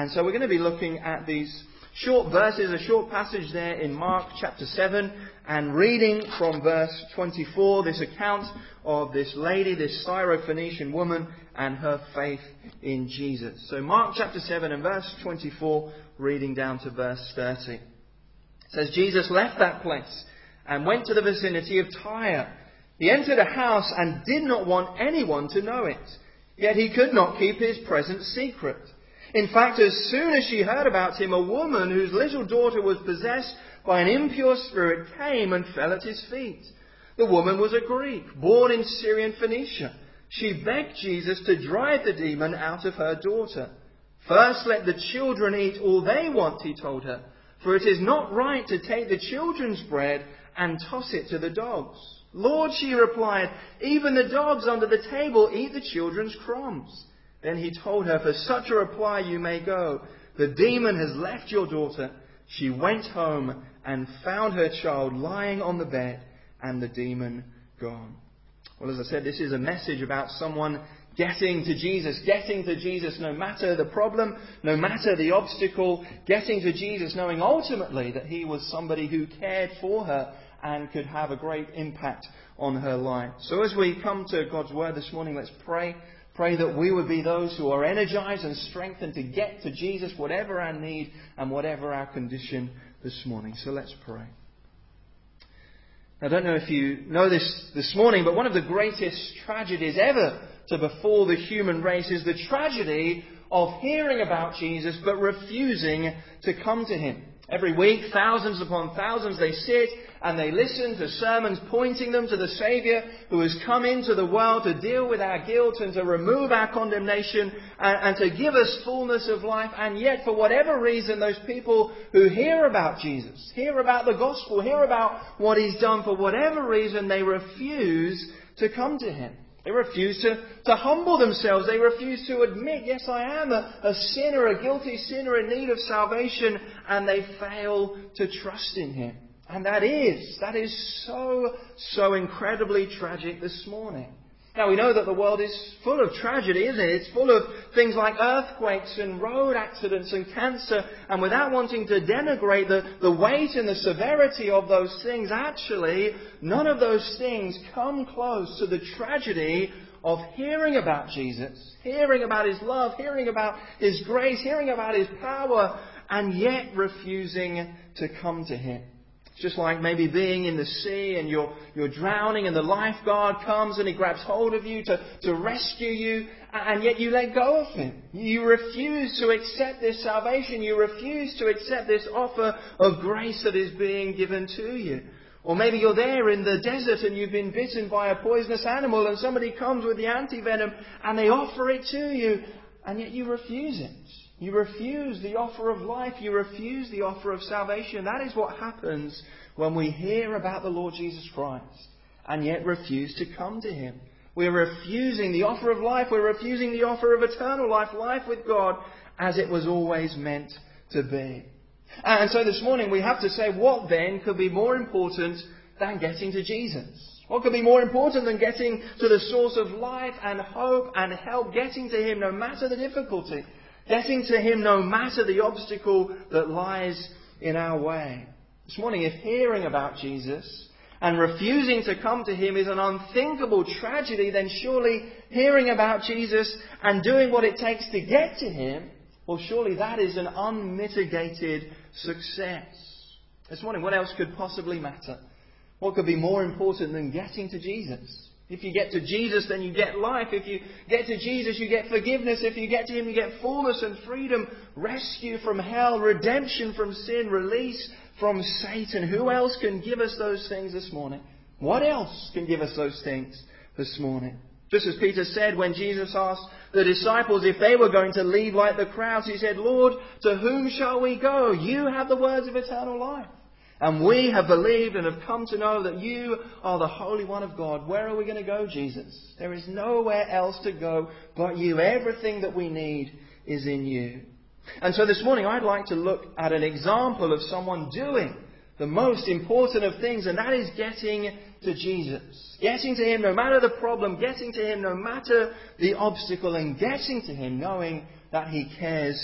And so we're going to be looking at these short verses, a short passage there in Mark chapter 7, and reading from verse 24, this account of this lady, this Syrophoenician woman, and her faith in Jesus. So Mark chapter 7 and verse 24, reading down to verse 30. It says, Jesus left that place and went to the vicinity of Tyre. He entered a house and did not want anyone to know it. Yet he could not keep his presence secret. In fact, as soon as she heard about him, a woman whose little daughter was possessed by an impure spirit came and fell at his feet. The woman was a Greek, born in Syrian Phoenicia. She begged Jesus to drive the demon out of her daughter. First, let the children eat all they want, he told her, for it is not right to take the children's bread and toss it to the dogs. Lord, she replied, even the dogs under the table eat the children's crumbs. Then he told her, for such a reply you may go. The demon has left your daughter. She went home and found her child lying on the bed and the demon gone. Well, as I said, this is a message about someone getting to Jesus no matter the problem, no matter the obstacle, getting to Jesus knowing ultimately that he was somebody who cared for her and could have a great impact on her life. So as we come to God's Word this morning, let's pray. Pray that we would be those who are energized and strengthened to get to Jesus, whatever our need and whatever our condition this morning. So let's pray. I don't know if you know this morning, but one of the greatest tragedies ever to befall the human race is the tragedy of hearing about Jesus but refusing to come to him. Every week, thousands upon thousands, they sit and they listen to sermons pointing them to the Saviour who has come into the world to deal with our guilt and to remove our condemnation and to give us fullness of life. And yet, for whatever reason, those people who hear about Jesus, hear about the gospel, hear about what he's done, for whatever reason, they refuse to come to him. They refuse to humble themselves. They refuse to admit, yes, I am a sinner, a guilty sinner in need of salvation. And they fail to trust in him. And that is so incredibly tragic this morning. Now, we know that the world is full of tragedy, isn't it? It's full of things like earthquakes and road accidents and cancer. And without wanting to denigrate the weight and the severity of those things, actually, none of those things come close to the tragedy of hearing about Jesus, hearing about his love, hearing about his grace, hearing about his power, and yet refusing to come to him. It's just like maybe being in the sea and you're drowning and the lifeguard comes and he grabs hold of you to rescue you, and yet you let go of him. You refuse to accept this salvation. You refuse to accept this offer of grace that is being given to you. Or maybe you're there in the desert and you've been bitten by a poisonous animal and somebody comes with the antivenom and they offer it to you, and yet you refuse it. You refuse the offer of life. You refuse the offer of salvation. That is what happens when we hear about the Lord Jesus Christ and yet refuse to come to him. We're refusing the offer of life. We're refusing the offer of eternal life, life with God, as it was always meant to be. And so this morning we have to say, what then could be more important than getting to Jesus? What could be more important than getting to the source of life and hope and help, getting to him no matter the difficulty? Getting to him no matter the obstacle that lies in our way. This morning, if hearing about Jesus and refusing to come to him is an unthinkable tragedy, then surely hearing about Jesus and doing what it takes to get to him, well, surely that is an unmitigated success. This morning, what else could possibly matter? What could be more important than getting to Jesus? If you get to Jesus, then you get life. If you get to Jesus, you get forgiveness. If you get to him, you get fullness and freedom, rescue from hell, redemption from sin, release from Satan. Who else can give us those things this morning? What else can give us those things this morning? Just as Peter said when Jesus asked the disciples if they were going to leave like the crowds, he said, Lord, to whom shall we go? You have the words of eternal life. And we have believed and have come to know that you are the Holy One of God. Where are we going to go, Jesus? There is nowhere else to go but you. Everything that we need is in you. And so this morning I'd like to look at an example of someone doing the most important of things, and that is getting to Jesus. Getting to him no matter the problem, getting to him no matter the obstacle, and getting to him knowing that he cares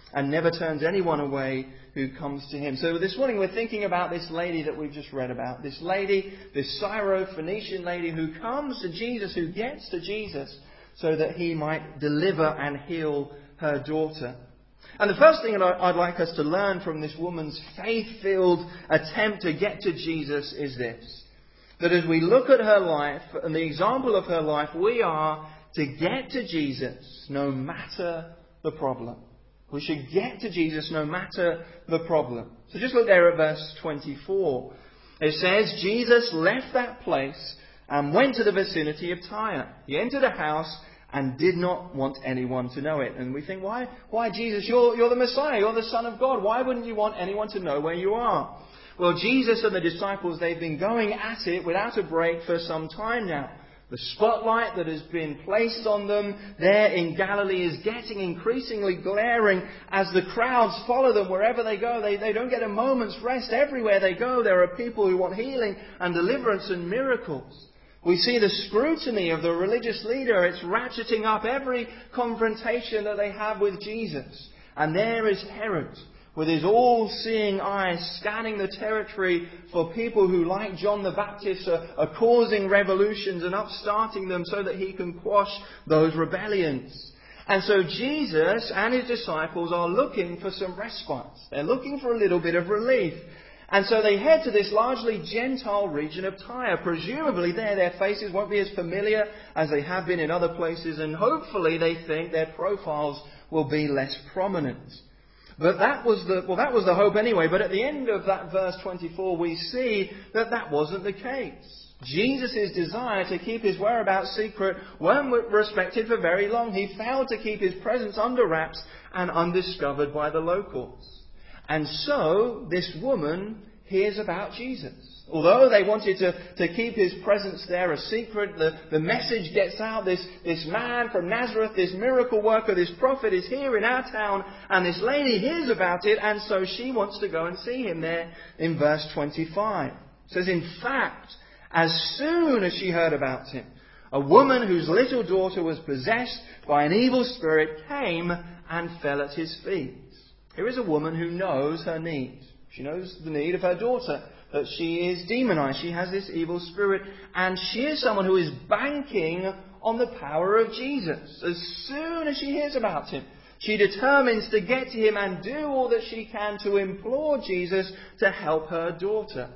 and never turns anyone away who comes to him. So this morning we're thinking about this lady that we've just read about. This lady, this Syrophoenician lady who comes to Jesus, who gets to Jesus so that he might deliver and heal her daughter. And the first thing that I'd like us to learn from this woman's faith-filled attempt to get to Jesus is this: that as we look at her life and the example of her life, we are to get to Jesus no matter the problem. We should get to Jesus no matter the problem. So just look there at verse 24. It says, Jesus left that place and went to the vicinity of Tyre. He entered a house and did not want anyone to know it. And we think, why Jesus? You're the Messiah. You're the Son of God. Why wouldn't you want anyone to know where you are? Well, Jesus and the disciples, they've been going at it without a break for some time now. The spotlight that has been placed on them there in Galilee is getting increasingly glaring as the crowds follow them wherever they go. They don't get a moment's rest. Everywhere they go, there are people who want healing and deliverance and miracles. We see the scrutiny of the religious leader. It's ratcheting up every confrontation that they have with Jesus. And there is Herod, with his all-seeing eyes scanning the territory for people who, like John the Baptist, are causing revolutions and upstarting them so that he can quash those rebellions. And so Jesus and his disciples are looking for some respite. They're looking for a little bit of relief. And so they head to this largely Gentile region of Tyre. Presumably there their faces won't be as familiar as they have been in other places, and hopefully they think their profiles will be less prominent. But that was the hope anyway. But at the end of that verse 24, we see that wasn't the case. Jesus' desire to keep his whereabouts secret weren't respected for very long. He failed to keep his presence under wraps and undiscovered by the locals. And so this woman hears about Jesus. Although they wanted to keep his presence there a secret, the message gets out. This man from Nazareth, this miracle worker, this prophet is here in our town, and this lady hears about it, and so she wants to go and see him there in verse 25. It says, in fact, as soon as she heard about him, a woman whose little daughter was possessed by an evil spirit came and fell at his feet. Here is a woman who knows her need. She knows the need of her daughter, that she is demonized. She has this evil spirit. And she is someone who is banking on the power of Jesus. As soon as she hears about him, she determines to get to him and do all that she can to implore Jesus to help her daughter.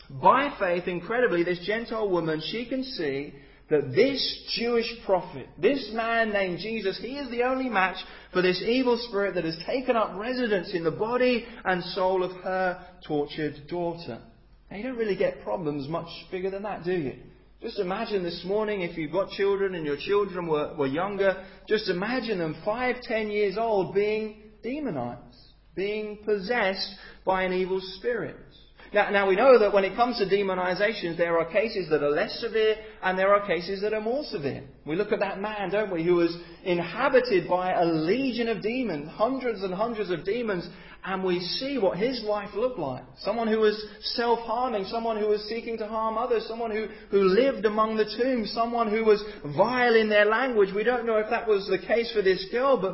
By faith, incredibly, this Gentile woman, she can see that this Jewish prophet, this man named Jesus, he is the only match for this evil spirit that has taken up residence in the body and soul of her tortured daughter. Now, you don't really get problems much bigger than that, do you? Just imagine this morning, if you've got children and your children were younger, just imagine them 5, 10 years old being demonized, being possessed by an evil spirit. Now we know that when it comes to demonizations, there are cases that are less severe and there are cases that are more severe. We look at that man, don't we, who was inhabited by a legion of demons, hundreds and hundreds of demons, and we see what his life looked like. Someone who was self-harming, someone who was seeking to harm others, someone who lived among the tombs, someone who was vile in their language. We don't know if that was the case for this girl, but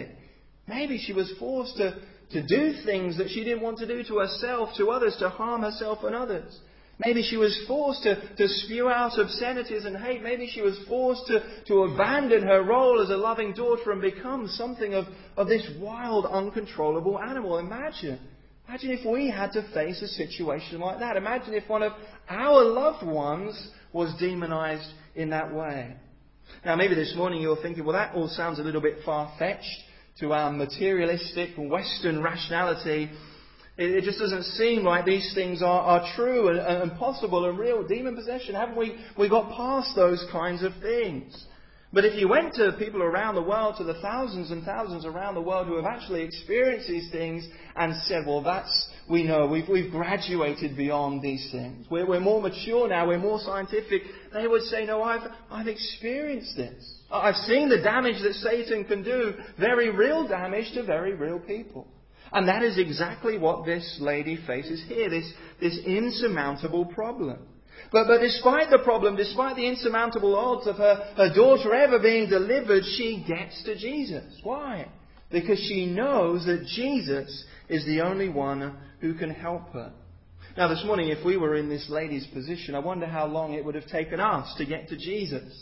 maybe she was forced to do things that she didn't want to do to herself, to others, to harm herself and others. Maybe she was forced to spew out obscenities and hate. Maybe she was forced to abandon her role as a loving daughter and become something of this wild, uncontrollable animal. Imagine if we had to face a situation like that. Imagine if one of our loved ones was demonized in that way. Now, maybe this morning you're thinking, well, that all sounds a little bit far-fetched to our materialistic Western rationality. It just doesn't seem like these things are true and possible and real. Demon possession, haven't we got past those kinds of things? But if you went to people around the world, to the thousands and thousands around the world who have actually experienced these things and said, well, we know, we've graduated beyond these things. We're more mature now, we're more scientific. They would say, no, I've experienced this. I've seen the damage that Satan can do, very real damage to very real people. And that is exactly what this lady faces here, this insurmountable problem. But despite the problem, despite the insurmountable odds of her daughter ever being delivered, she gets to Jesus. Why? because she knows that Jesus is the only one who can help her. Now this morning, if we were in this lady's position, I wonder how long it would have taken us to get to Jesus.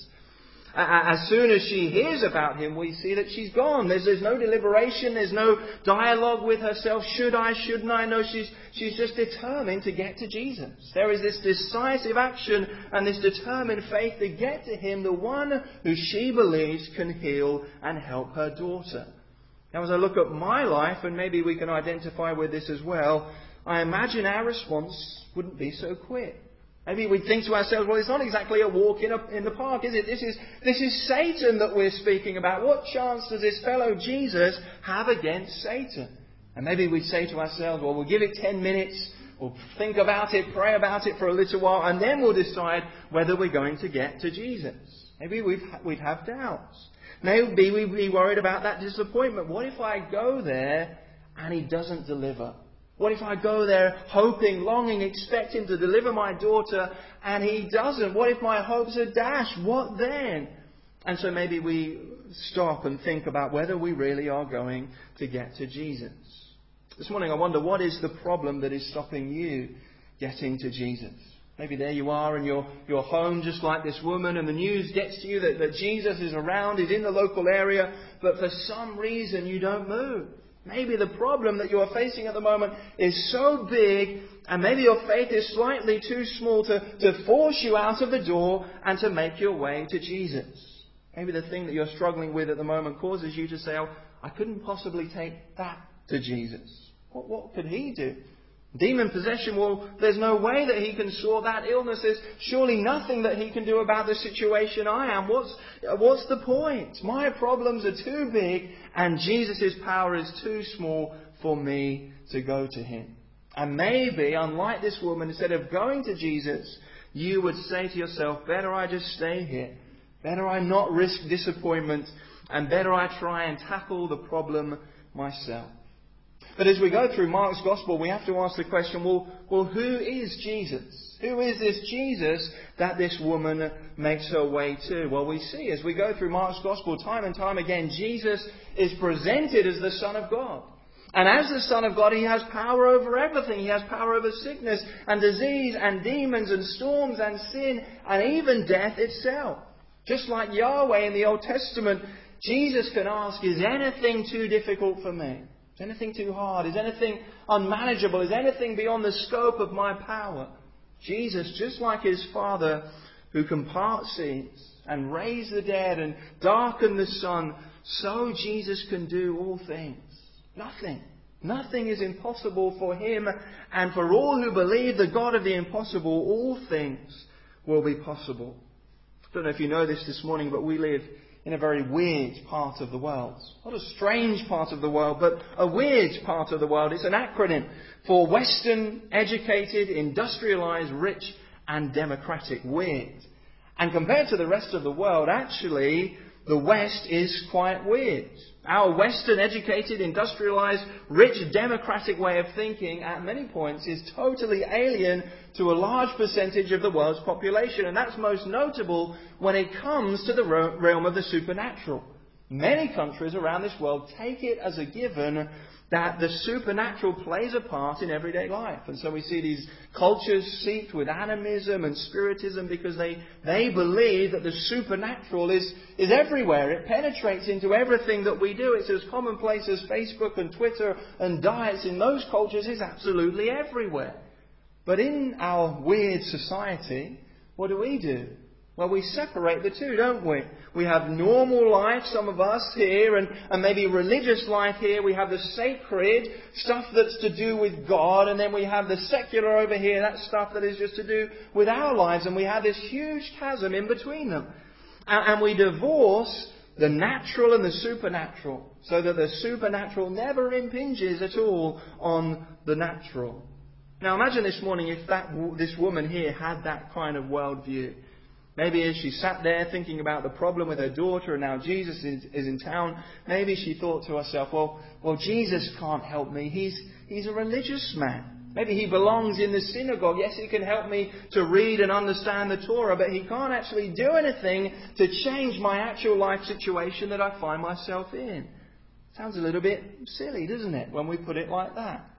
As soon as she hears about him, we see that she's gone. There's no deliberation. There's no dialogue with herself. Should I? Shouldn't I? No, she's just determined to get to Jesus. There is this decisive action and this determined faith to get to him, the one who she believes can heal and help her daughter. Now, as I look at my life, and maybe we can identify with this as well, I imagine our response wouldn't be so quick. Maybe we'd think to ourselves, well, it's not exactly a walk in the park, is it? This is Satan that we're speaking about. What chance does this fellow Jesus have against Satan? And maybe we'd say to ourselves, well, we'll give it 10 minutes, we'll think about it, pray about it for a little while, and then we'll decide whether we're going to get to Jesus. Maybe we'd have doubts. Maybe we'd be worried about that disappointment. What if I go there and he doesn't deliver? What if I go there hoping, longing, expecting to deliver my daughter and he doesn't? What if my hopes are dashed? What then? And so maybe we stop and think about whether we really are going to get to Jesus. This morning I wonder, what is the problem that is stopping you getting to Jesus? Maybe there you are in your home just like this woman, and the news gets to you that Jesus is around, he's in the local area, but for some reason you don't move. Maybe the problem that you are facing at the moment is so big, and maybe your faith is slightly too small to force you out of the door and to make your way to Jesus. Maybe the thing that you're struggling with at the moment causes you to say, oh, I couldn't possibly take that to Jesus. What could he do? Demon possession, well, there's no way that he can sort that illness. There's surely nothing that he can do about the situation I am. What's the point? My problems are too big and Jesus' power is too small for me to go to him. And maybe, unlike this woman, instead of going to Jesus, you would say to yourself, better I just stay here. Better I not risk disappointment, and better I try and tackle the problem myself. But as we go through Mark's Gospel, we have to ask the question, well, who is Jesus? Who is this Jesus that this woman makes her way to? Well, we see as we go through Mark's Gospel time and time again, Jesus is presented as the Son of God. And as the Son of God, he has power over everything. He has power over sickness and disease and demons and storms and sin and even death itself. Just like Yahweh in the Old Testament, Jesus can ask, is anything too difficult for me? Is anything too hard? Is anything unmanageable? Is anything beyond the scope of my power? Jesus, just like his Father, who can part seas and raise the dead and darken the sun, so Jesus can do all things. Nothing is impossible for him, and for all who believe the God of the impossible, all things will be possible. I don't know if you know this morning, but we live in a very weird part of the world. Not a strange part of the world, but a weird part of the world. It's an acronym for Western, educated, industrialized, rich and democratic. Weird. And compared to the rest of the world, actually, the West is quite weird. Our Western, educated, industrialized, rich, democratic way of thinking at many points is totally alien to a large percentage of the world's population. And that's most notable when it comes to the realm of the supernatural. Many countries around this world take it as a given that the supernatural plays a part in everyday life. And so we see these cultures seeped with animism and spiritism because they believe that the supernatural is everywhere. It penetrates into everything that we do. It's as commonplace as Facebook and Twitter and diets in those cultures is absolutely everywhere. But in our weird society, what do? Well, we separate the two, don't we? We have normal life, some of us here, and maybe religious life here. We have the sacred, stuff that's to do with God, and then we have the secular over here, that stuff that is just to do with our lives, and we have this huge chasm in between them. And we divorce the natural and the supernatural, so that the supernatural never impinges at all on the natural. Now imagine this morning if this woman here had that kind of worldview. Maybe as she sat there thinking about the problem with her daughter and now Jesus is in town, maybe she thought to herself, well, Jesus can't help me. He's a religious man. Maybe he belongs in the synagogue. Yes, he can help me to read and understand the Torah, but he can't actually do anything to change my actual life situation that I find myself in. Sounds a little bit silly, doesn't it, when we put it like that?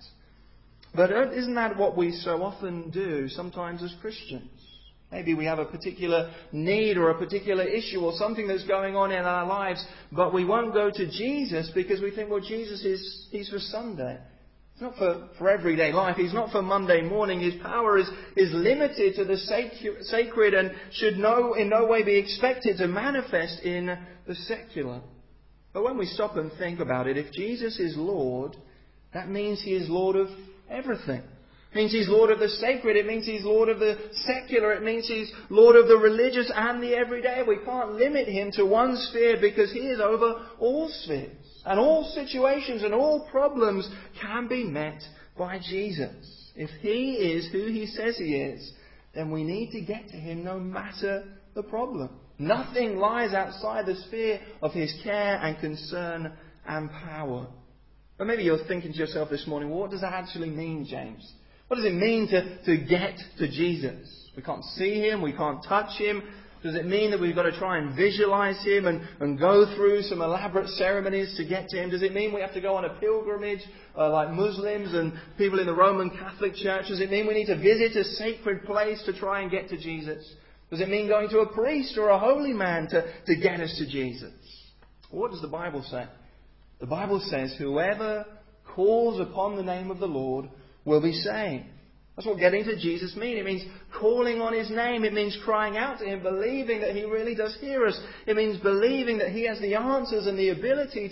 But isn't that what we so often do sometimes as Christians? Maybe we have a particular need or a particular issue or something that's going on in our lives, but we won't go to Jesus because we think, well, Jesus He's for Sunday. It's not for everyday life. He's not for Monday morning. His power is limited to the sacred and should in no way be expected to manifest in the secular. But when we stop and think about it, if Jesus is Lord, that means He is Lord of everything. It means He's Lord of the sacred. It means He's Lord of the secular. It means He's Lord of the religious and the everyday. We can't limit Him to one sphere because He is over all spheres. And all situations and all problems can be met by Jesus. If He is who He says He is, then we need to get to Him no matter the problem. Nothing lies outside the sphere of His care and concern and power. But maybe you're thinking to yourself this morning, well, what does that actually mean, James? What does it mean to get to Jesus? We can't see Him, we can't touch Him. Does it mean that we've got to try and visualize Him and go through some elaborate ceremonies to get to Him? Does it mean we have to go on a pilgrimage like Muslims and people in the Roman Catholic Church? Does it mean we need to visit a sacred place to try and get to Jesus? Does it mean going to a priest or a holy man to get us to Jesus? What does the Bible say? The Bible says, whoever calls upon the name of the Lord will be saved. That's what getting to Jesus means. It means calling on His name. It means crying out to Him, believing that He really does hear us. It means believing that He has the answers and the ability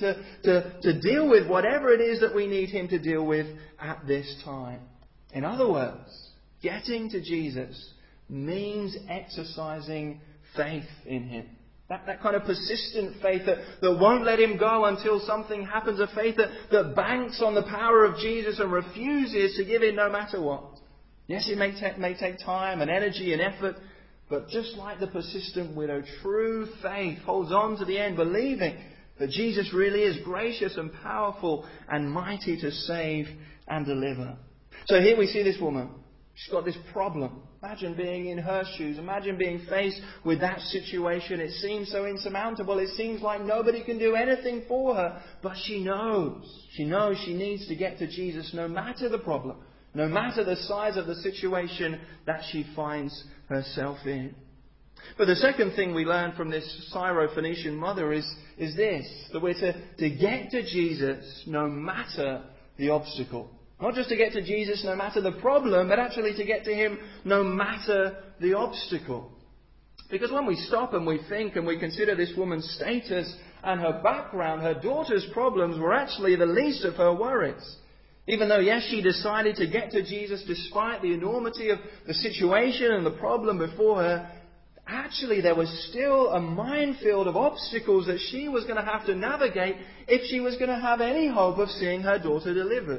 to deal with whatever it is that we need Him to deal with at this time. In other words, getting to Jesus means exercising faith in Him. That kind of persistent faith that won't let Him go until something happens. A faith that banks on the power of Jesus and refuses to give in no matter what. Yes, it may take time and energy and effort, but just like the persistent widow, true faith holds on to the end, believing that Jesus really is gracious and powerful and mighty to save and deliver. So here we see this woman. She's got this problem. Imagine being in her shoes. Imagine being faced with that situation. It seems so insurmountable. It seems like nobody can do anything for her. But she knows. She knows she needs to get to Jesus no matter the problem. No matter the size of the situation that she finds herself in. But the second thing we learn from this Syrophoenician mother is this. That we're to get to Jesus no matter the obstacle. Not just to get to Jesus no matter the problem, but actually to get to Him no matter the obstacle. Because when we stop and we think and we consider this woman's status and her background, her daughter's problems were actually the least of her worries. Even though, yes, she decided to get to Jesus despite the enormity of the situation and the problem before her, actually there was still a minefield of obstacles that she was going to have to navigate if she was going to have any hope of seeing her daughter delivered.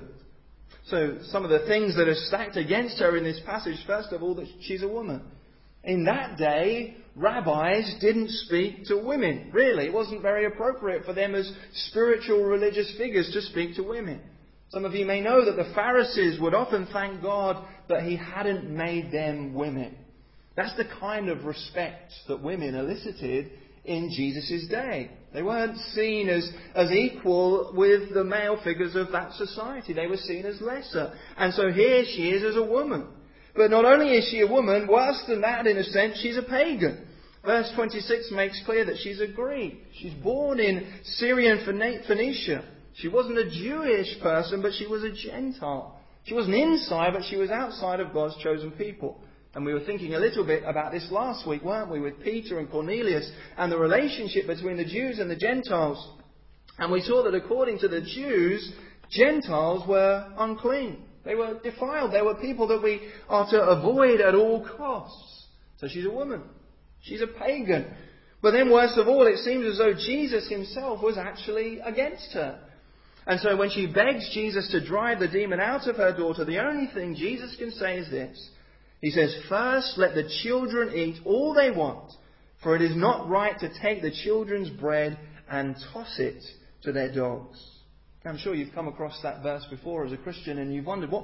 So some of the things that are stacked against her in this passage, first of all, that she's a woman. In that day, rabbis didn't speak to women. Really, it wasn't very appropriate for them as spiritual religious figures to speak to women. Some of you may know that the Pharisees would often thank God that He hadn't made them women. That's the kind of respect that women elicited in Jesus' day. They weren't seen as equal with the male figures of that society. They were seen as lesser. And so here she is as a woman. But not only is she a woman, worse than that in a sense, she's a pagan. Verse 26 makes clear that she's a Greek. She's born in Syrian Phoenicia. She wasn't a Jewish person, but she was a Gentile. She wasn't inside, but she was outside of God's chosen people. And we were thinking a little bit about this last week, weren't we, with Peter and Cornelius and the relationship between the Jews and the Gentiles. And we saw that according to the Jews, Gentiles were unclean. They were defiled. They were people that we are to avoid at all costs. So she's a woman. She's a pagan. But then worst of all, it seems as though Jesus Himself was actually against her. And so when she begs Jesus to drive the demon out of her daughter, the only thing Jesus can say is this. He says, first let the children eat all they want, for it is not right to take the children's bread and toss it to their dogs. I'm sure you've come across that verse before as a Christian and you've wondered, what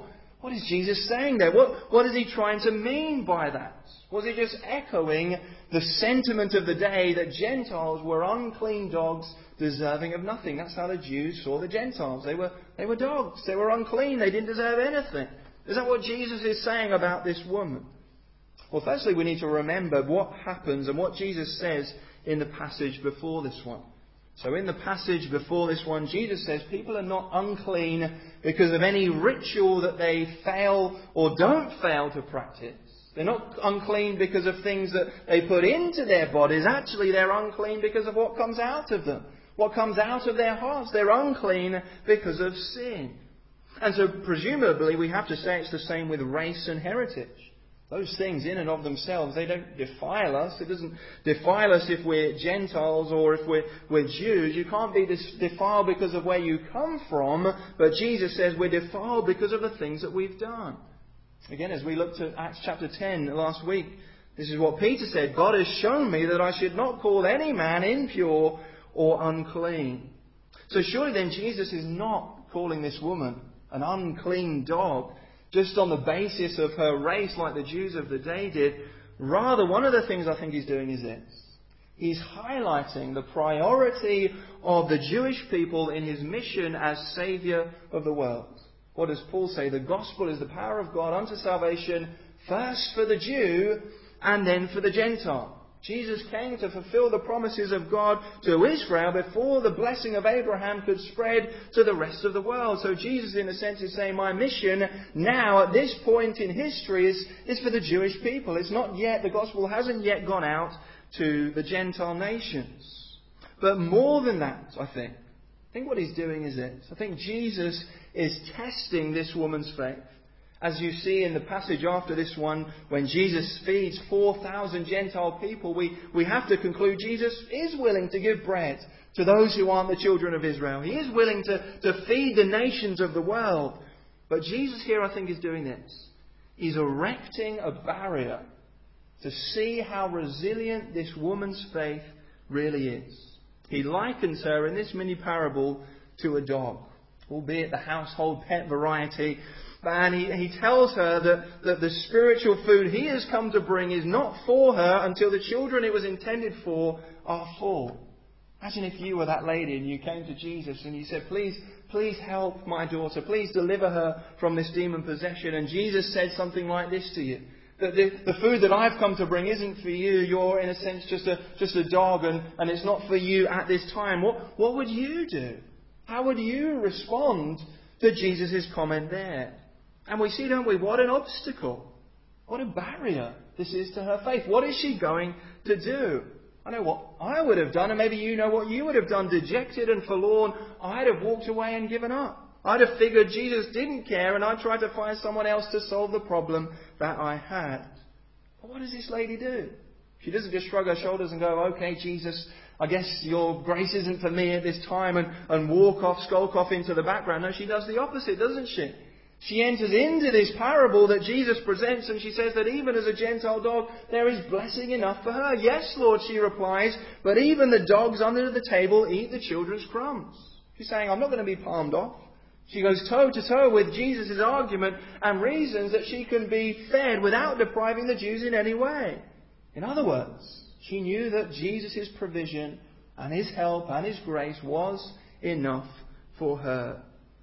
What is Jesus saying there? What is he trying to mean by that? Was he just echoing the sentiment of the day that Gentiles were unclean dogs deserving of nothing? That's how the Jews saw the Gentiles. They were dogs. They were unclean. They didn't deserve anything. Is that what Jesus is saying about this woman? Well, firstly, we need to remember what happens and what Jesus says in the passage before this one. So in the passage before this one, Jesus says people are not unclean because of any ritual that they fail or don't fail to practice. They're not unclean because of things that they put into their bodies. Actually, they're unclean because of what comes out of them. What comes out of their hearts. They're unclean because of sin. And so presumably we have to say it's the same with race and heritage. Those things in and of themselves, they don't defile us. It doesn't defile us if we're Gentiles or if we're Jews. You can't be defiled because of where you come from. But Jesus says we're defiled because of the things that we've done. Again, as we looked at Acts chapter 10 last week, this is what Peter said. God has shown me that I should not call any man impure or unclean. So surely then Jesus is not calling this woman an unclean dog just on the basis of her race like the Jews of the day did. Rather, one of the things I think he's doing is this. He's highlighting the priority of the Jewish people in his mission as Saviour of the world. What does Paul say? The gospel is the power of God unto salvation, first for the Jew and then for the Gentile. Jesus came to fulfill the promises of God to Israel before the blessing of Abraham could spread to the rest of the world. So Jesus, in a sense, is saying my mission now at this point in history is for the Jewish people. It's not yet, the gospel hasn't yet gone out to the Gentile nations. But more than that, I think what he's doing is this. I think Jesus is testing this woman's faith. As you see in the passage after this one, when Jesus feeds 4,000 Gentile people, we have to conclude Jesus is willing to give bread to those who aren't the children of Israel. He is willing to feed the nations of the world. But Jesus here, I think, is doing this. He's erecting a barrier to see how resilient this woman's faith really is. He likens her in this mini parable to a dog, albeit the household pet variety. And he tells her that the spiritual food he has come to bring is not for her until the children it was intended for are full. Imagine if you were that lady and you came to Jesus and you said, please help my daughter. Please deliver her from this demon possession. And Jesus said something like this to you. That the food that I've come to bring isn't for you. You're, in a sense, just a dog and it's not for you at this time. What would you do? How would you respond to Jesus' comment there? And we see, don't we, what an obstacle, what a barrier this is to her faith. What is she going to do? I know what I would have done, and maybe you know what you would have done. Dejected and forlorn, I'd have walked away and given up. I'd have figured Jesus didn't care, and I'd try to find someone else to solve the problem that I had. But what does this lady do? She doesn't just shrug her shoulders and go, okay, Jesus, I guess your grace isn't for me at this time, and skulk off into the background. No, she does the opposite, doesn't she? She enters into this parable that Jesus presents and she says that even as a Gentile dog, there is blessing enough for her. Yes, Lord, she replies, but even the dogs under the table eat the children's crumbs. She's saying, I'm not going to be palmed off. She goes toe to toe with Jesus' argument and reasons that she can be fed without depriving the Jews in any way. In other words, she knew that Jesus' provision and his help and his grace was enough for her.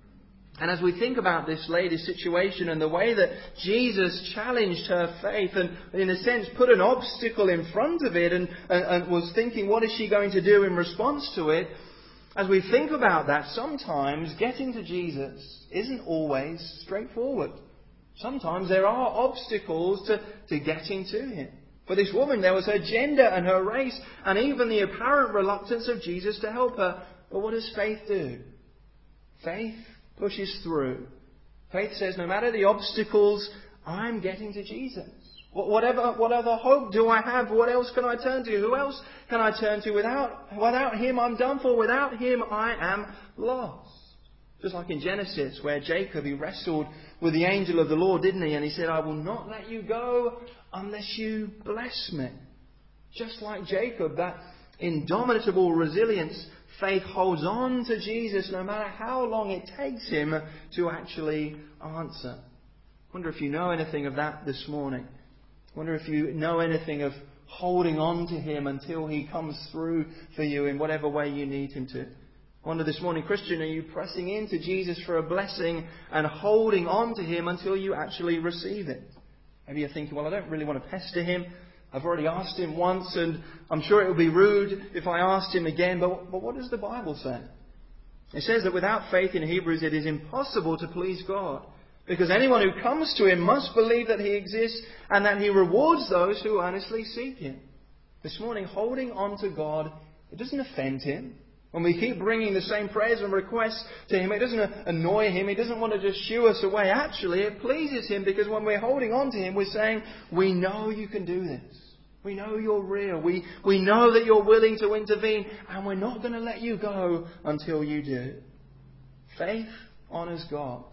And as we think about this lady's situation and the way that Jesus challenged her faith and, in a sense, put an obstacle in front of it and was thinking, what is she going to do in response to it? As we think about that, sometimes getting to Jesus isn't always straightforward. Sometimes there are obstacles to getting to him. For this woman, there was her gender and her race and even the apparent reluctance of Jesus to help her. But what does faith do? Faith pushes through. Faith says, no matter the obstacles, I'm getting to Jesus. What other hope do I have? What else can I turn to? Who else can I turn to? Without him, I'm done for. Without him, I am lost. Just like in Genesis, where Jacob, he wrestled with the angel of the Lord, didn't he? And he said, I will not let you go unless you bless me. Just like Jacob, that indomitable resilience, faith holds on to Jesus no matter how long it takes him to actually answer. I wonder if you know anything of that this morning. I wonder if you know anything of holding on to Him until He comes through for you in whatever way you need Him to. I wonder this morning, Christian, are you pressing into Jesus for a blessing and holding on to Him until you actually receive it? Maybe you're thinking, well, I don't really want to pester Him. I've already asked Him once and I'm sure it would be rude if I asked Him again. But what does the Bible say? It says that without faith, in Hebrews, it is impossible to please God. Because anyone who comes to Him must believe that He exists and that He rewards those who earnestly seek Him. This morning, holding on to God, it doesn't offend Him. When we keep bringing the same prayers and requests to Him, it doesn't annoy Him. He doesn't want to just shoo us away. Actually, it pleases Him because when we're holding on to Him, we're saying, we know you can do this. We know you're real. We know that you're willing to intervene, and we're not going to let you go until you do. Faith honours God.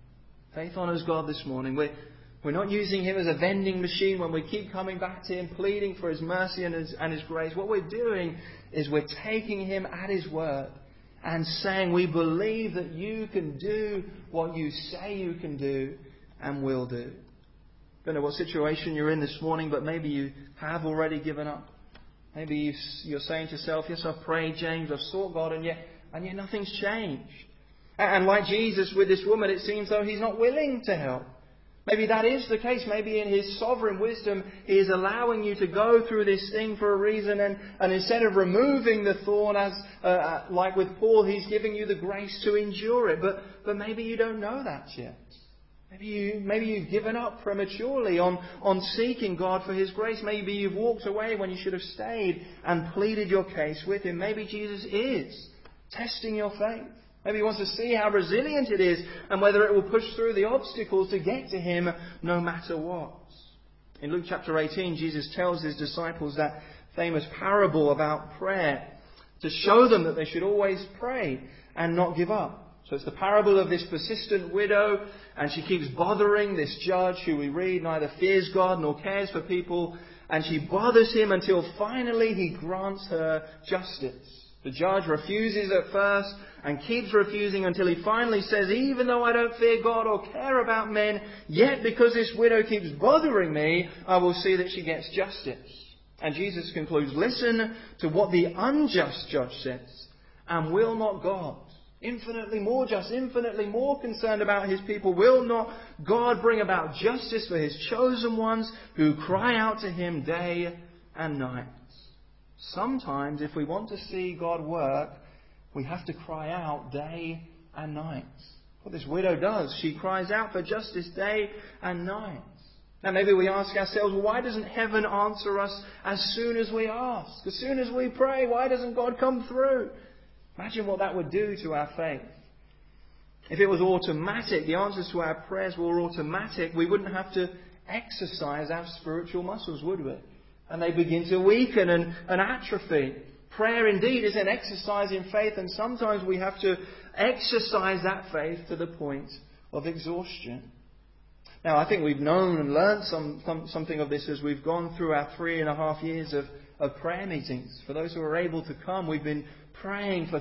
Faith honours God this morning. We're not using Him as a vending machine when we keep coming back to Him, pleading for His mercy and His grace. What we're doing is we're taking Him at His word and saying, we believe that you can do what you say you can do and will do. I don't know what situation you're in this morning, but maybe you have already given up. Maybe you're saying to yourself, yes, I've prayed, James, I've sought God, and yet nothing's changed. And like Jesus with this woman, it seems though He's not willing to help. Maybe that is the case. Maybe in His sovereign wisdom, He is allowing you to go through this thing for a reason. And instead of removing the thorn, like with Paul, He's giving you the grace to endure it. But maybe you don't know that yet. Maybe you've given up prematurely on seeking God for His grace. Maybe you've walked away when you should have stayed and pleaded your case with Him. Maybe Jesus is testing your faith. Maybe He wants to see how resilient it is and whether it will push through the obstacles to get to Him no matter what. In Luke chapter 18, Jesus tells His disciples that famous parable about prayer to show them that they should always pray and not give up. So it's the parable of this persistent widow, and she keeps bothering this judge who we read neither fears God nor cares for people, and she bothers him until finally he grants her justice. The judge refuses at first and keeps refusing until he finally says, even though I don't fear God or care about men, yet because this widow keeps bothering me, I will see that she gets justice. And Jesus concludes, listen to what the unjust judge says, and will not God, infinitely more just, infinitely more concerned about His people, will not God bring about justice for His chosen ones who cry out to Him day and night? Sometimes, if we want to see God work, we have to cry out day and night. What this widow does, she cries out for justice day and night. Now maybe we ask ourselves, well, why doesn't heaven answer us as soon as we ask? As soon as we pray, why doesn't God come through? Imagine what that would do to our faith. If it was automatic, the answers to our prayers were automatic, we wouldn't have to exercise our spiritual muscles, would we? And they begin to weaken and atrophy. Prayer indeed is an exercise in faith, and sometimes we have to exercise that faith to the point of exhaustion. Now, I think we've known and learned something of this as we've gone through our 3.5 years of prayer meetings. For those who are able to come, we've been praying for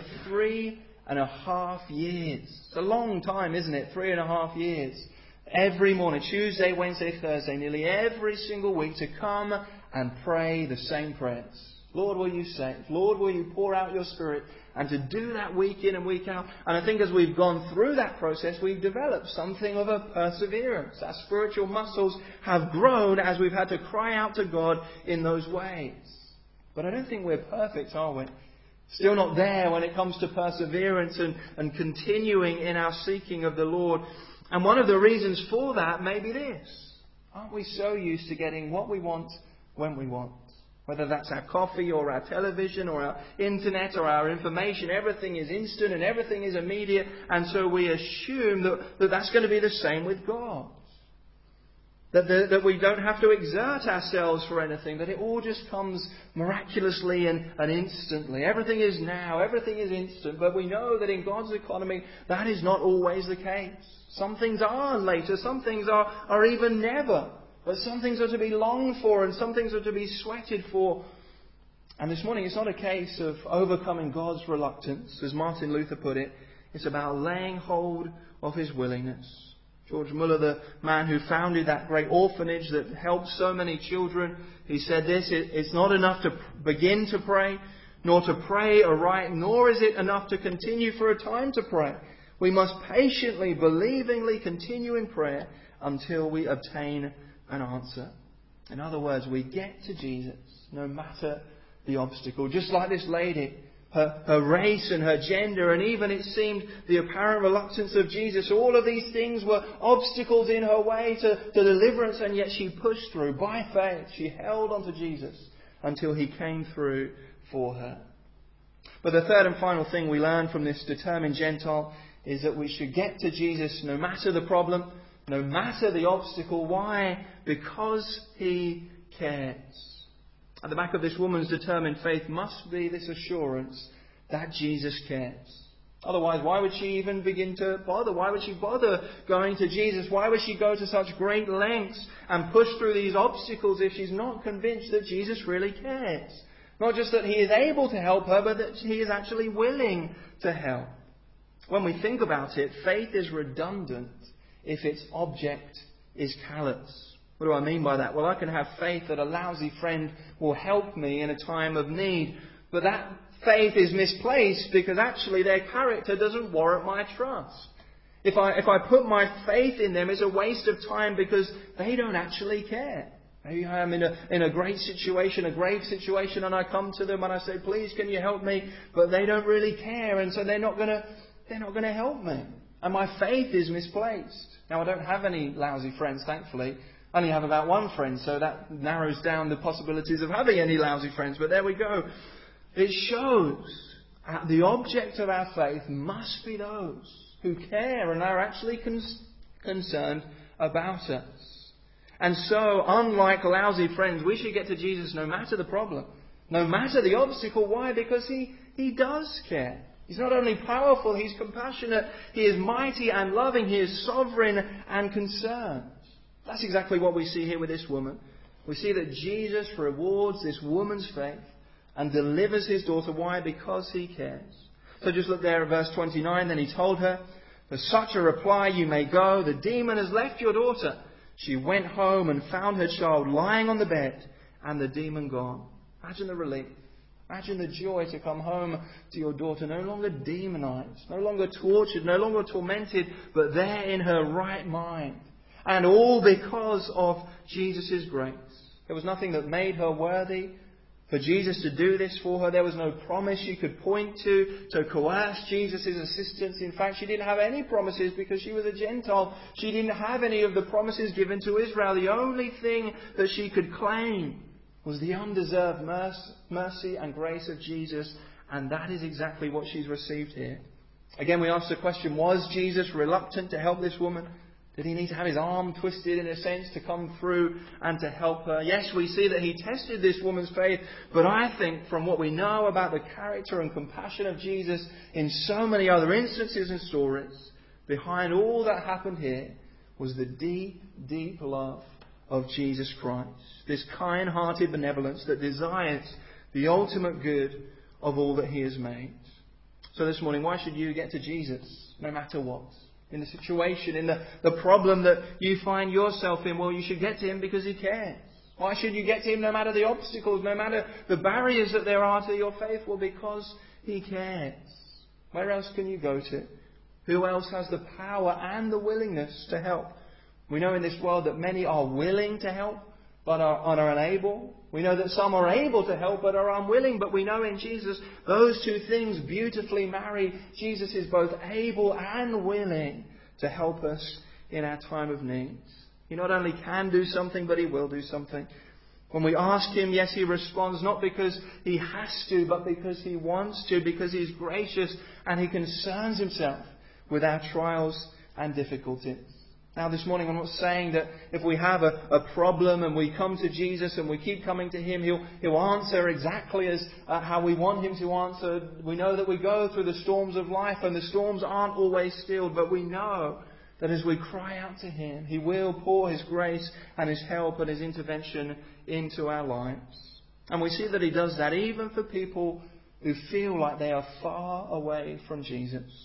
3.5 years. It's a long time, isn't it? 3.5 years. Every morning, Tuesday, Wednesday, Thursday, nearly every single week, to come and pray the same prayers. Lord, will you save? Lord, will you pour out your Spirit? And to do that week in and week out. And I think as we've gone through that process, we've developed something of a perseverance. Our spiritual muscles have grown as we've had to cry out to God in those ways. But I don't think we're perfect, are we? Still not there when it comes to perseverance and continuing in our seeking of the Lord. And one of the reasons for that may be this. Aren't we so used to getting what we want when we want? Whether that's our coffee or our television or our internet or our information, everything is instant and everything is immediate. And so we assume that that's going to be the same with God. That we don't have to exert ourselves for anything. That it all just comes miraculously and instantly. Everything is now. Everything is instant. But we know that in God's economy, that is not always the case. Some things are later. Some things are even never. But some things are to be longed for and some things are to be sweated for. And this morning it's not a case of overcoming God's reluctance. As Martin Luther put it, it's about laying hold of His willingness. George Muller, the man who founded that great orphanage that helped so many children, he said this: it's not enough to begin to pray, nor to pray aright, nor is it enough to continue for a time to pray. We must patiently, believingly continue in prayer until we obtain an answer. In other words, we get to Jesus no matter the obstacle. Just like this lady, her race and her gender, and even it seemed the apparent reluctance of Jesus, all of these things were obstacles in her way to deliverance, and yet she pushed through by faith. She held on to Jesus until He came through for her. But the third and final thing we learn from this determined Gentile is that we should get to Jesus no matter the problem, no matter the obstacle. Why? Because He cares. At the back of this woman's determined faith must be this assurance that Jesus cares. Otherwise, why would she even begin to bother? Why would she bother going to Jesus? Why would she go to such great lengths and push through these obstacles if she's not convinced that Jesus really cares? Not just that He is able to help her, but that He is actually willing to help. When we think about it, faith is redundant if its object is callous. What do I mean by that? Well, I can have faith that a lousy friend will help me in a time of need, but that faith is misplaced because actually their character doesn't warrant my trust. If I put my faith in them, it's a waste of time because they don't actually care. Maybe I am in a great situation, a grave situation, and I come to them and I say, please, can you help me? But they don't really care, and so they're not going to help me. And my faith is misplaced. Now, I don't have any lousy friends, thankfully. I only have about one friend, so that narrows down the possibilities of having any lousy friends. But there we go. It shows the object of our faith must be those who care and are actually concerned about us. And so, unlike lousy friends, we should get to Jesus no matter the problem, no matter the obstacle. Why? Because He does care. He's not only powerful, He's compassionate, He is mighty and loving, He is sovereign and concerned. That's exactly what we see here with this woman. We see that Jesus rewards this woman's faith and delivers His daughter. Why? Because He cares. So just look there at verse 29. Then He told her, for such a reply you may go. The demon has left your daughter. She went home and found her child lying on the bed and the demon gone. Imagine the relief. Imagine the joy to come home to your daughter, no longer demonized, no longer tortured, no longer tormented, but there in her right mind. And all because of Jesus' grace. There was nothing that made her worthy for Jesus to do this for her. There was no promise she could point to coerce Jesus' assistance. In fact, she didn't have any promises because she was a Gentile. She didn't have any of the promises given to Israel. The only thing that she could claim was the undeserved mercy and grace of Jesus. And that is exactly what she's received here. Again, we ask the question, was Jesus reluctant to help this woman? Did He need to have His arm twisted in a sense to come through and to help her? Yes, we see that He tested this woman's faith. But I think from what we know about the character and compassion of Jesus in so many other instances and stories, behind all that happened here was the deep, deep love of Jesus Christ. This kind-hearted benevolence that desires the ultimate good of all that He has made. So this morning, why should you get to Jesus no matter what? In the situation, in the problem that you find yourself in, well, you should get to Him because He cares. Why should you get to Him no matter the obstacles, no matter the barriers that there are to your faith? Well, because He cares. Where else can you go to? Who else has the power and the willingness to help? We know in this world that many are willing to help, but are unable. We know that some are able to help, but are unwilling. But we know in Jesus, those two things beautifully marry. Jesus is both able and willing to help us in our time of need. He not only can do something, but He will do something. When we ask Him, yes, He responds, not because He has to, but because He wants to, because He's gracious and He concerns Himself with our trials and difficulties. Now this morning I'm not saying that if we have a problem and we come to Jesus and we keep coming to Him, He'll answer exactly as how we want Him to answer. We know that we go through the storms of life and the storms aren't always stilled, but we know that as we cry out to Him, He will pour His grace and His help and His intervention into our lives. And we see that He does that even for people who feel like they are far away from Jesus.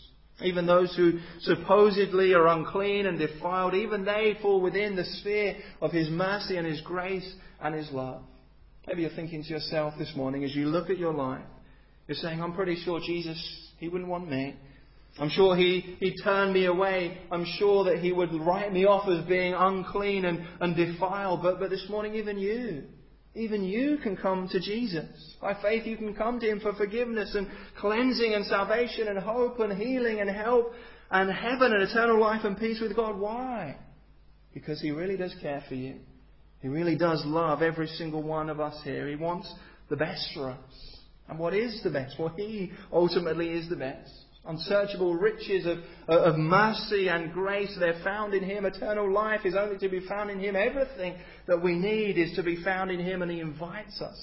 Even those who supposedly are unclean and defiled, even they fall within the sphere of His mercy and His grace and His love. Maybe you're thinking to yourself this morning as you look at your life, you're saying, I'm pretty sure Jesus, He wouldn't want me. I'm sure He'd turn me away. I'm sure that He would write me off as being unclean and defiled. But this morning, even you can come to Jesus. By faith you can come to Him for forgiveness and cleansing and salvation and hope and healing and help and heaven and eternal life and peace with God. Why? Because He really does care for you. He really does love every single one of us here. He wants the best for us. And what is the best? Well, He ultimately is the best. Unsearchable riches of mercy and grace, they're found in Him. Eternal life is only to be found in Him. Everything that we need is to be found in Him, and He invites us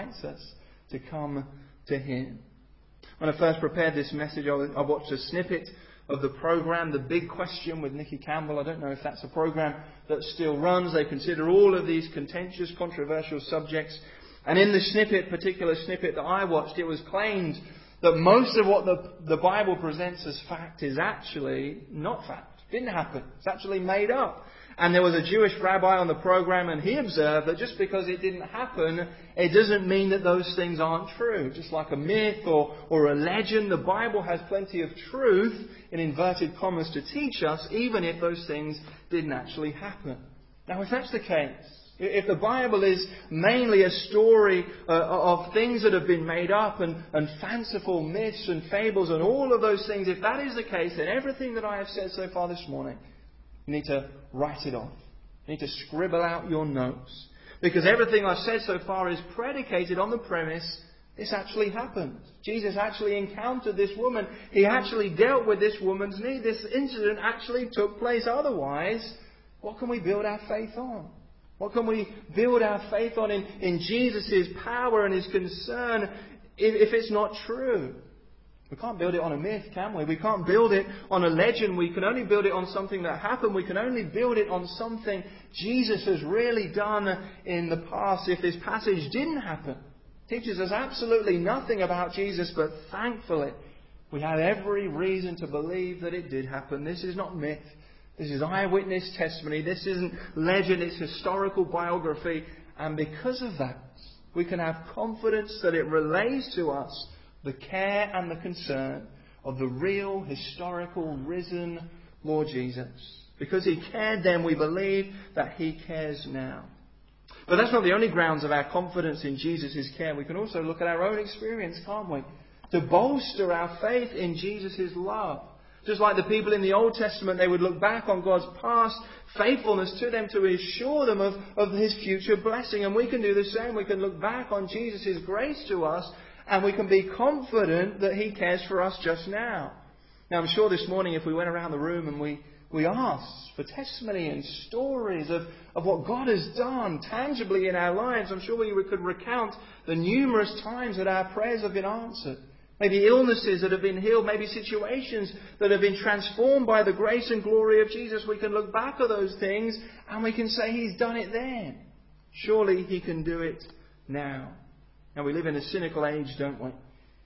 to come to Him. When I first prepared this message, I watched a snippet of the program, The Big Question with Nicky Campbell. I don't know if that's a program that still runs. They consider all of these contentious, controversial subjects. And in the particular snippet that I watched, it was claimed that most of what the Bible presents as fact is actually not fact. It didn't happen. It's actually made up. And there was a Jewish rabbi on the program, and he observed that just because it didn't happen, it doesn't mean that those things aren't true. Just like a myth or a legend, the Bible has plenty of truth, in inverted commas, to teach us, even if those things didn't actually happen. Now, if that's the case, if the Bible is mainly a story of things that have been made up and fanciful myths and fables and all of those things, if that is the case, then everything that I have said so far this morning, you need to write it off. You need to scribble out your notes. Because everything I've said so far is predicated on the premise this actually happened. Jesus actually encountered this woman. He actually dealt with this woman's need. This incident actually took place. Otherwise, what can we build our faith on? What can we build our faith on in Jesus' power and His concern if it's not true? We can't build it on a myth, can we? We can't build it on a legend. We can only build it on something that happened. We can only build it on something Jesus has really done in the past. If this passage didn't happen, it teaches us absolutely nothing about Jesus, but thankfully, we have every reason to believe that it did happen. This is not myth. This is eyewitness testimony. This isn't legend. It's historical biography. And because of that, we can have confidence that it relays to us the care and the concern of the real, historical, risen Lord Jesus. Because He cared then, we believe that He cares now. But that's not the only grounds of our confidence in Jesus' care. We can also look at our own experience, can't we? To bolster our faith in Jesus' love. Just like the people in the Old Testament, they would look back on God's past faithfulness to them to assure them of His future blessing. And we can do the same. We can look back on Jesus' grace to us, and we can be confident that He cares for us just now. Now, I'm sure this morning if we went around the room and we asked for testimony and stories of what God has done tangibly in our lives, I'm sure we could recount the numerous times that our prayers have been answered. Maybe illnesses that have been healed, maybe situations that have been transformed by the grace and glory of Jesus. We can look back at those things and we can say He's done it then. Surely He can do it now. Now, we live in a cynical age, don't we?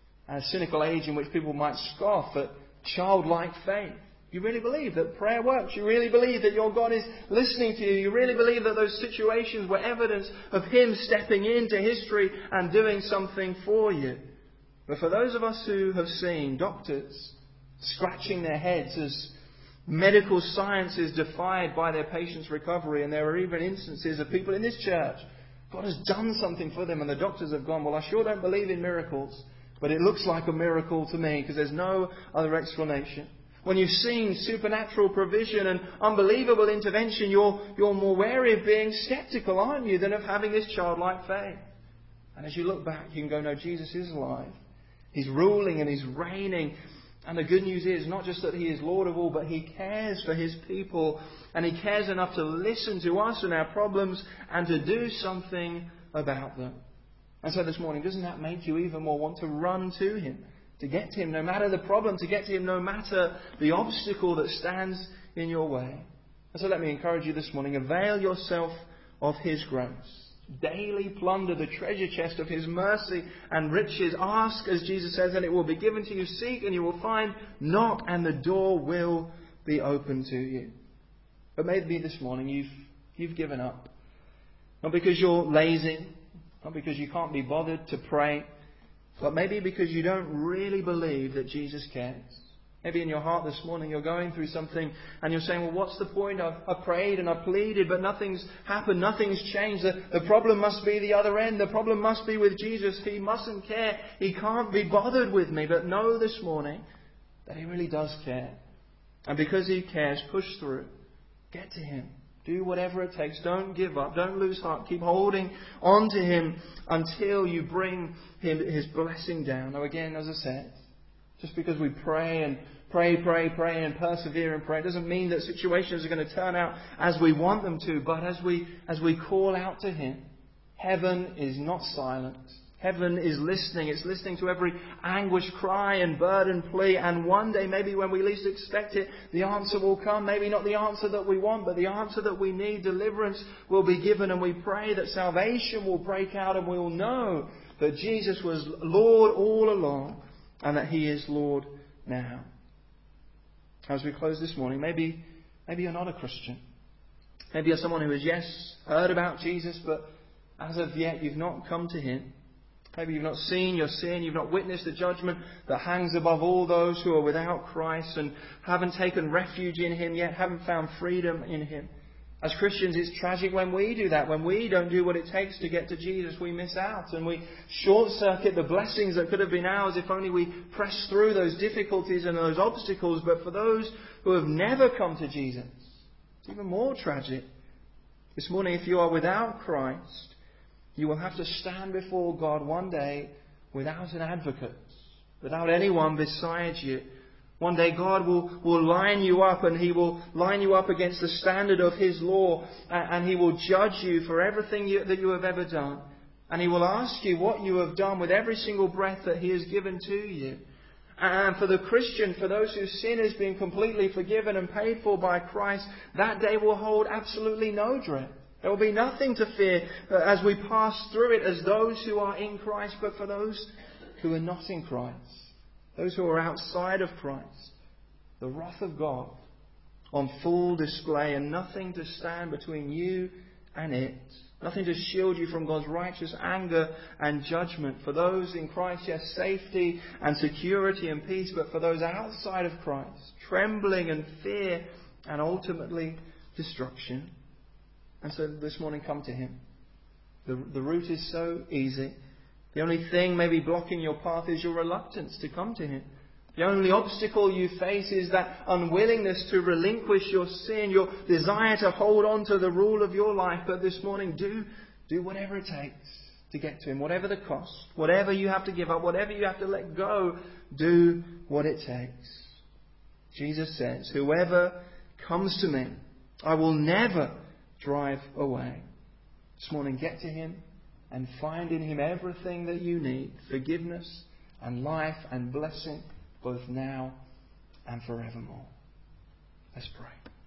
A cynical age in which people might scoff at childlike faith. You really believe that prayer works? You really believe that your God is listening to you? You really believe that those situations were evidence of Him stepping into history and doing something for you? But for those of us who have seen doctors scratching their heads as medical science is defied by their patients' recovery, and there are even instances of people in this church, God has done something for them and the doctors have gone, well, I sure don't believe in miracles, but it looks like a miracle to me because there's no other explanation. When you've seen supernatural provision and unbelievable intervention, you're more wary of being sceptical, aren't you, than of having this childlike faith. And as you look back, you can go, no, Jesus is alive. He's ruling and He's reigning. And the good news is not just that He is Lord of all, but He cares for His people. And He cares enough to listen to us and our problems and to do something about them. And so this morning, doesn't that make you even more want to run to Him? To get to Him no matter the problem, to get to Him no matter the obstacle that stands in your way. And so let me encourage you this morning, avail yourself of His grace. daily plunder the treasure chest of His mercy and riches. Ask, as Jesus says, and it will be given to you. Seek and you will find. Knock and the door will be open to you. But maybe this morning you've given up. Not because you're lazy, not because you can't be bothered to pray, but maybe because you don't really believe that Jesus cares. Maybe in your heart this morning you're going through something and you're saying, well, what's the point? I've prayed and I've pleaded, but nothing's happened, nothing's changed. The problem must be the other end. The problem must be with Jesus. He mustn't care. He can't be bothered with me. But know this morning that He really does care. And because He cares, push through. Get to Him. Do whatever it takes. Don't give up. Don't lose heart. Keep holding on to Him until you bring His blessing down. Now again, as I said, just because we pray and pray and persevere and pray doesn't mean that situations are going to turn out as we want them to. But as we call out to Him, heaven is not silent. Heaven is listening. It's listening to every anguish cry and burden plea. And one day, maybe when we least expect it, the answer will come. Maybe not the answer that we want, but the answer that we need. Deliverance will be given. And we pray that salvation will break out and we will know that Jesus was Lord all along and that He is Lord now. As we close this morning, maybe you're not a Christian. Maybe you're someone who has, yes, heard about Jesus, but as of yet you've not come to Him. Maybe you've not seen your sin, you've not witnessed the judgment that hangs above all those who are without Christ and haven't taken refuge in Him yet, haven't found freedom in Him. As Christians, it's tragic when we do that. When we don't do what it takes to get to Jesus, we miss out and we short-circuit the blessings that could have been ours if only we press through those difficulties and those obstacles. But for those who have never come to Jesus, it's even more tragic. This morning, if you are without Christ, you will have to stand before God one day without an advocate, without anyone beside you. One day God will line you up and He will line you up against the standard of His law and He will judge you for everything that you have ever done. And He will ask you what you have done with every single breath that He has given to you. And for the Christian, for those whose sin has been completely forgiven and paid for by Christ, that day will hold absolutely no dread. There will be nothing to fear as we pass through it as those who are in Christ. But for those who are not in Christ, those who are outside of Christ, the wrath of God on full display and nothing to stand between you and it. Nothing to shield you from God's righteous anger and judgment. For those in Christ, yes, safety and security and peace. But for those outside of Christ, trembling and fear and ultimately destruction. And so this morning, come to Him. The route is so easy. The only thing maybe blocking your path is your reluctance to come to Him. The only obstacle you face is that unwillingness to relinquish your sin, your desire to hold on to the rule of your life. But this morning, do whatever it takes to get to Him. Whatever the cost, whatever you have to give up, whatever you have to let go, do what it takes. Jesus says, whoever comes to me, I will never drive away. This morning, get to Him and find in Him everything that you need. Forgiveness and life and blessing, both now and forevermore. Let's pray.